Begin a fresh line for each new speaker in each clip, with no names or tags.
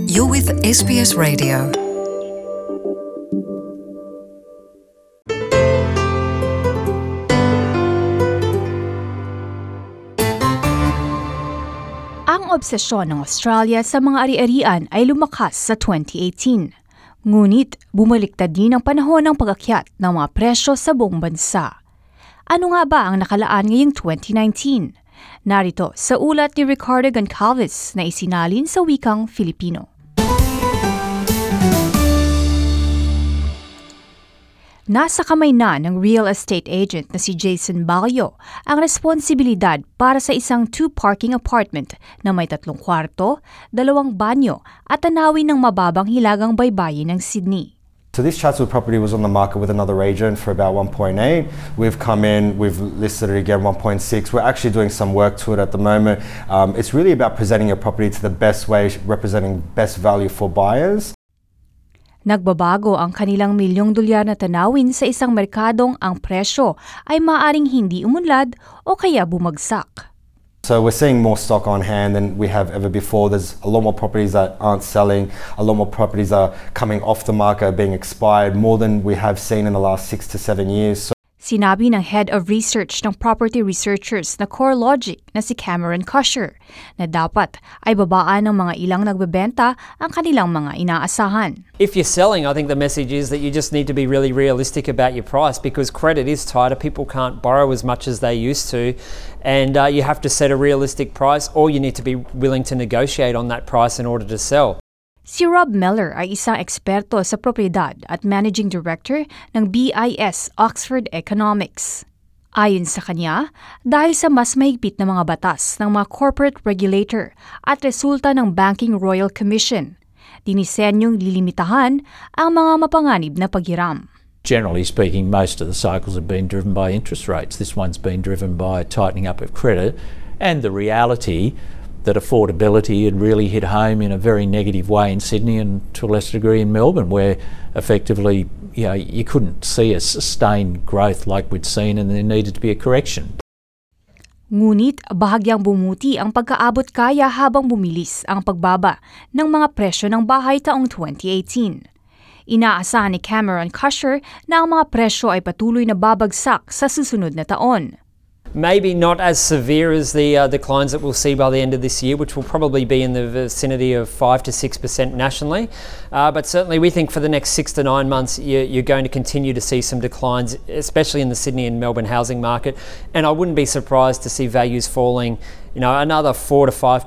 You're with SBS Radio.
Ang obsesyon ng Australia sa mga ari-arian ay lumakas sa 2018. Ngunit bumaliktad din ang panahon ng pag-akyat ng mga presyo sa buong bansa. Ano nga ba ang nakalaan ngayong 2019? Narito sa ulat ni Ricardo Goncalves na isinalin sa wikang Filipino. Nasa kamay na ng real estate agent na si Jason Balyo ang responsibilidad para sa isang two-parking apartment na may 3 kwarto, 2 banyo at tanawin ng mababang hilagang baybayin ng Sydney.
So this Chatswood property was on the market with another agent for about 1.8. We've come in, we've listed it again 1.6. We're actually doing some work to it at the moment. It's really about presenting your property to the best way, representing best value for buyers.
Nagbabago ang kanilang $1 milyong na tanawin sa isang merkadong ang presyo ay maaaring hindi umunlad o kaya bumagsak.
So we're seeing more stock on hand than we have ever before. There's a lot more properties that aren't selling. A lot more properties are coming off the market, being expired, more than we have seen in the last 6 to 7 years.
Sinabi ng Head of Research ng Property Researchers na CoreLogic na si Cameron Kusher na dapat ay babaan ng mga ilang nagbebenta ang kanilang mga inaasahan.
If you're selling, I think the message is that you just need to be really realistic about your price because credit is tighter. People can't borrow as much as they used to, and you have to set a realistic price or you need to be willing to negotiate on that price in order to sell.
Si Rob Meller ay isang eksperto sa propriedad at managing director ng BIS Oxford Economics. Ayon sa kanya, dahil sa mas mahigpit na mga batas ng mga corporate regulator at resulta ng Banking Royal Commission, dinisenyong lilimitahan ang mga mapanganib na paghiram.
Generally speaking, most of the cycles have been driven by interest rates. This one's been driven by tightening up of credit and the reality that affordability had really hit home in a very negative way in Sydney and to a lesser degree in Melbourne, where effectively you couldn't see a sustained growth like we'd seen and there needed to be a correction.
Ngunit bahagyang bumuti ang pagkaabot kaya habang bumilis ang pagbaba ng mga presyo ng bahay taong 2018. Inaasahan ni Cameron Kusher na ang mga presyo ay patuloy na babagsak sa susunod na taon.
Maybe not as severe as the declines that we'll see by the end of this year, which will probably be in the vicinity of 5 to 6% nationally. But certainly we think for the next 6 to 9 months, you're going to continue to see some declines, especially in the Sydney and Melbourne housing market. And I wouldn't be surprised to see values falling, another 4 to 5%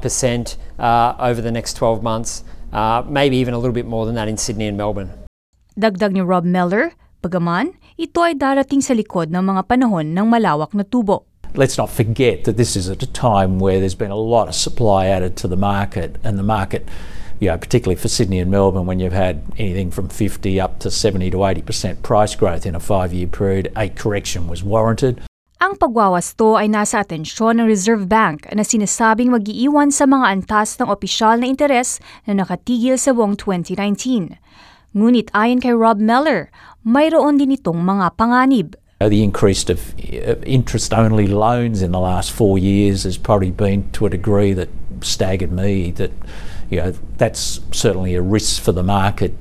over the next 12 months, maybe even a little bit more than that in Sydney and Melbourne.
Dagdag ni Rob Meller, bagaman, ito ay darating sa likod ng mga panahon ng malawak na tubo.
Let's not forget that this is at a time where there's been a lot of supply added to the market, and the market, particularly for Sydney and Melbourne, when you've had anything from 50 up to 70 to 80% price growth in a 5-year period, a correction was warranted.
Ang pagwawasto ay nasa atensyon ng Reserve Bank na sinasabing mag-iiwan sa mga antas ng opisyal na interes na nakatigil sa buong 2019. Ngunit ayon kay Rob Meller, mayroon din itong mga panganib.
The increase of interest-only loans in the last 4 years has probably been to a degree that staggered me. That's certainly a risk for the market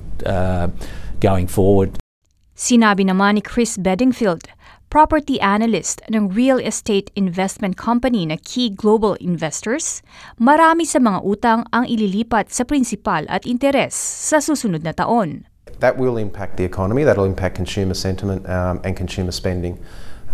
going forward.
Sinabi naman ni Chris Bedingfield, property analyst ng real estate investment company na Key Global Investors, marami sa mga utang ang ililipat sa prinsipal at interes sa susunod na taon.
That will impact the economy, that will impact consumer sentiment and consumer spending.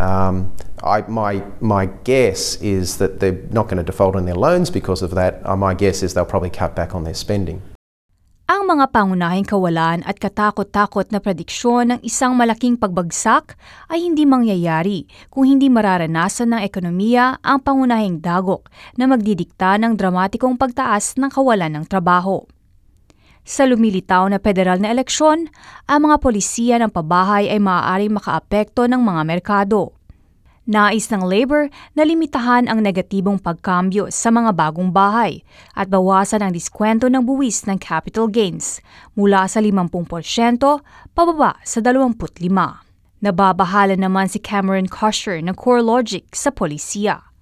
My guess is that they're not going to default on their loans because of that. My guess is they'll probably cut back on their spending.
Ang mga pangunahing kawalan at katakot-takot na prediksyon ng isang malaking pagbagsak ay hindi mangyayari kung hindi mararanasan ng ekonomiya ang pangunahing dagok na magdidikta ng dramatikong pagtaas ng kawalan ng trabaho. Sa lumilitaw na federal na eleksyon, ang mga polisiya ng pabahay ay maaaring makaapekto ng mga merkado. Nais ng Labor na limitahan ang negatibong pagkambyo sa mga bagong bahay at bawasan ang diskwento ng buwis ng capital gains mula sa 50% pababa sa 25%. Nababahala naman si Cameron Kusher ng CoreLogic sa polisiya.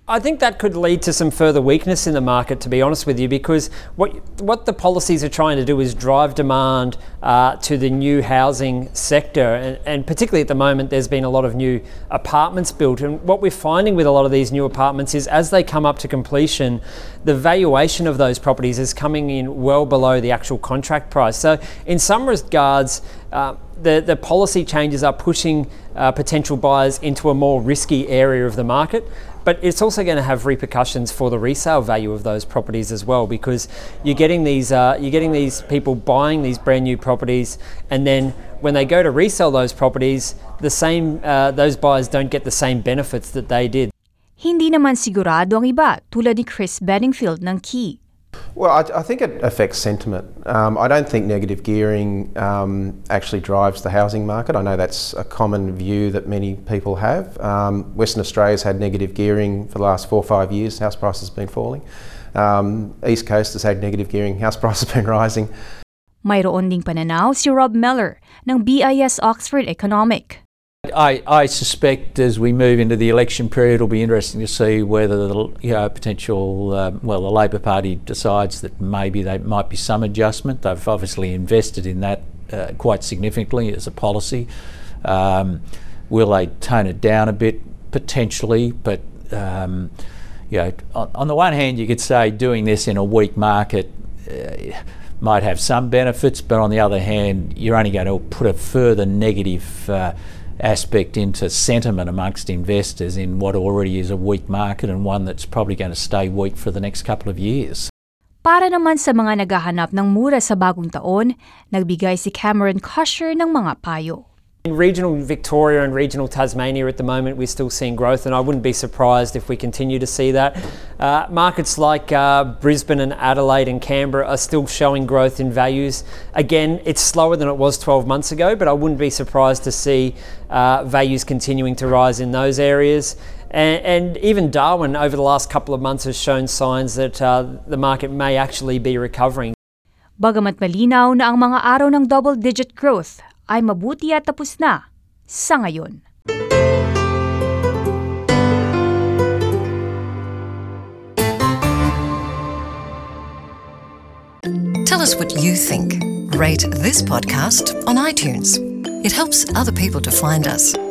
I think that could lead to some further weakness in the market, to be honest with you, because what the policies are trying to do is drive demand to the new housing sector, and particularly at the moment there's been a lot of new apartments built, and what we're finding with a lot of these new apartments is as they come up to completion, the valuation of those properties is coming in well below the actual contract price. So in some regards, the policy changes are pushing potential buyers into a more risky area of the market. But it's also going to have repercussions for the resale value of those properties as well, because you're getting these people buying these brand new properties, and then when they go to resell those properties, those buyers don't get the same benefits that they did.
Hindi naman sigurado ang iba, tulad ni Chris Bedingfield ng Key.
Well, I think it affects sentiment. I don't think negative gearing actually drives the housing market. I know that's a common view that many people have. Western Australia's had negative gearing for the last 4 or 5 years. House prices have been falling. East Coast has had negative gearing. House prices have been rising.
Mayroon ding pananaw si Rob Miller ng BIS Oxford Economic.
I suspect as we move into the election period, it'll be interesting to see whether the Labor Party decides that maybe there might be some adjustment. They've obviously invested in that quite significantly as a policy. Will they tone it down a bit? Potentially, but on the one hand, you could say doing this in a weak market might have some benefits, but on the other hand, you're only going to put a further negative aspect into sentiment amongst investors in what already is a weak market, and one that's probably going to stay weak for the next couple of years.
Para naman sa mga naghahanap ng mura sa bagong taon, nagbigay si Cameron Cusher ng mga payo.
In regional Victoria and regional Tasmania at the moment, we're still seeing growth, and I wouldn't be surprised if we continue to see that. Markets like Brisbane and Adelaide and Canberra are still showing growth in values. Again, it's slower than it was 12 months ago, but I wouldn't be surprised to see values continuing to rise in those areas. And even Darwin over the last couple of months has shown signs that the market may actually be recovering.
Bagamat malinaw na ang mga araw ng double-digit growth ay mabuti at tapos na sa ngayon.
Tell us what you think. Rate this podcast on iTunes. It helps other people to find us.